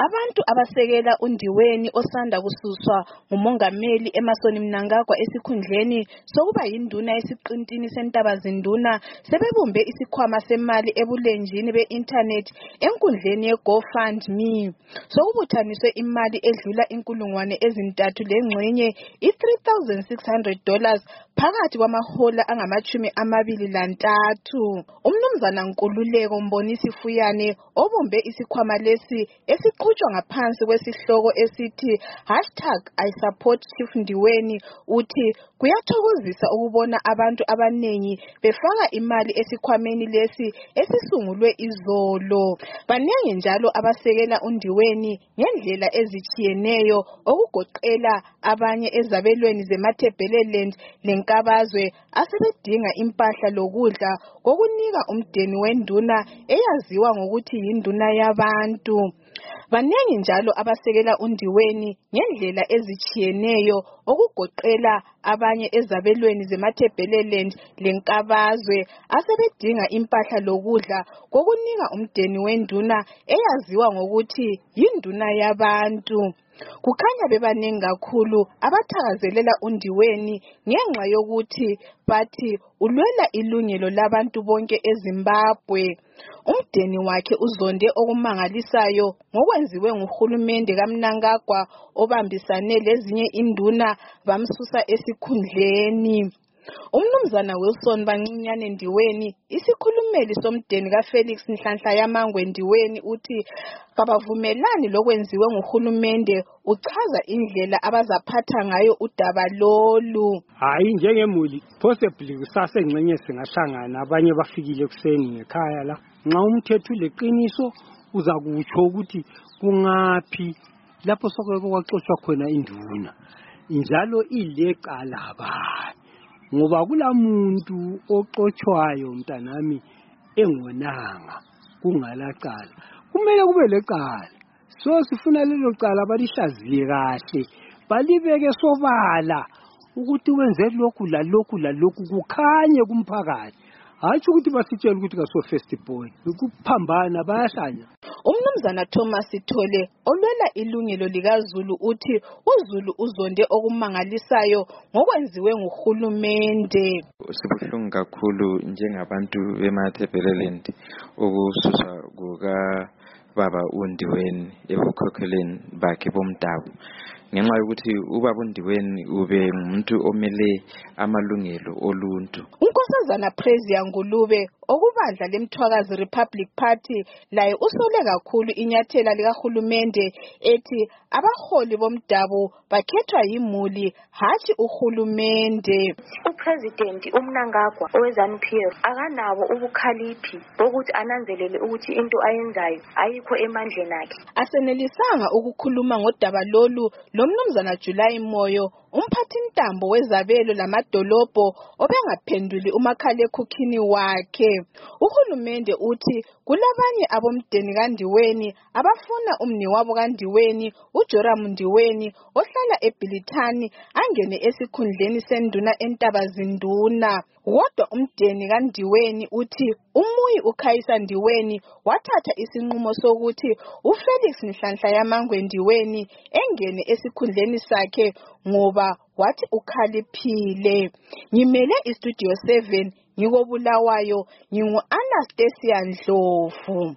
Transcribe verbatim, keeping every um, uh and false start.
Abantu abasekela uNdiweni osanda kususwa ngumongameli Emmerson Mnangagwa esikhundleni sokuba yinduna esiqintini sentabazinduna sebebumbe isikhwama semali ebulenjini be-internet enkundleni ye-GoFundMe. Sokubuthaniswe imali edlula inkulungwane ezintathu lengxenye i-three thousand six hundred dollars phakathi kwamahola angamachumi amabili lantathu. Umnumzana Nkululeko Mbonisi Fuyane obumbe isikhwama lesi esiqhutshwa ngaphansi kwesihloko esithi hashtag I support Chief Ndiweni uthi kuyathokozisa ukubona abantu abanengi befaka imali esikhwameni lesi esisungulwe izolo. Banengi njalo abasekela uNdiweni ngendlela ezitshiyeneyo okugoqela abanye ezabelweni zeMatabeleland leNkabazwe asebedinga impahla lokudla kokunika umdeni wenduna eyaziwa ngokuthi yinduna yabantu. Banengi njalo abasekela uNdiweni ngendlela ezitshiyeneyo okugoqela abanye ezabelweni zeMatabeleland leNkabazwe asebedinga impahla lokudla kokunika umdeni wenduna eyaziwa ngokuthi yinduna yabantu. Kukhanya bebanengi kakhulu abathakazelela uNdiweni ngenxa yokuthi bathi ulwela ilungelo labantu bonke eZimbabwe. Umdeni wakhe uzonde okumangalisayo ngokwenziwe nguhulumende kaMnangagwa obambisane lezinye induna bamsusa esikhundleni. Umnumzana Wilson Bancinyane Ndiweni, isikhulumeli somdeni kaFelix Nhlanhla Yamangwe Ndiweni uthi kabavumelani lokwenziwe nguhulumende, uchaza indlela abazaphatha ngayo udaba lolu. Hayi njengemuli possibly kusasa engxenye singahlangana abanye bafikile kuseni ngekhaya la. Nxa umthetho uleqiniso uza kutsho ukuthi kungaphi lapho sokweke kwaxoshwa khona induna. Njalo ileqala abanye. Ngoba kulamuntu oxoshwayo mntanami engonanga kungalaqala. Kumele kube leqala. So sifuna lelo qala balihlaziye kahle. Balibeke sobala ukuthi wenze lokhu la lokhu la lokhu kukhanye kumphakathi. Hayi ukuthi basitshela ukuthi kaso first boy. Ukuphambana bayahlanya. Umnumzana Thomas Thole olwela ilungelo likaZulu uthi uZulu uzonde okumangalisayo ngokwenziwe nguhulumende. Sibuhlungu kakhulu njengabantu beMatabeleland ukususwa kuka baba uNdiweni ebukhokheleni bakhe bomdabu. Ngenxa yokuthi ubaba uNdiweni ube ngumuntu omele amalungelo oluntu. uNkosazana Prezia Ngulube okubandla leMthwakazi Republic Party laye usole kakhulu inyathela likahulumende ethi abaholi bomdabu bakhethwa yimuli hathi uhulumende. uPresident uMnangagwa oweZANU-P F akanabo ubukhaliphi bokuthi ananzelele ukuthi into ayenzayo ayikho emandleni akhe. Asenelisanga ukukhuluma ngodaba lolu lomnumzana July Moyo, umphathi ntambo wezabelo lamadolobho obengaphenduli umakhalekhukhini wakhe. Uhulumende uthi kulabanye abomdeni kaNdiweni abafuna umniwabo kaNdiweni uJoram Ndiweni ohlala eBhilithani angene esikhundleni senduna entabazinduna. Kodwa umdeni kaNdiweni uthi umuyi uKhayisa Ndiweni wathatha isinqumo sokuthi uFelix Nhlanhla Yamangwe Ndiweni engene esikhundleni sakhe ngoba wathi ukhaliphile. Ngimele iStudio seven ngikobulawayo ngingu Anastasia Ndlovu.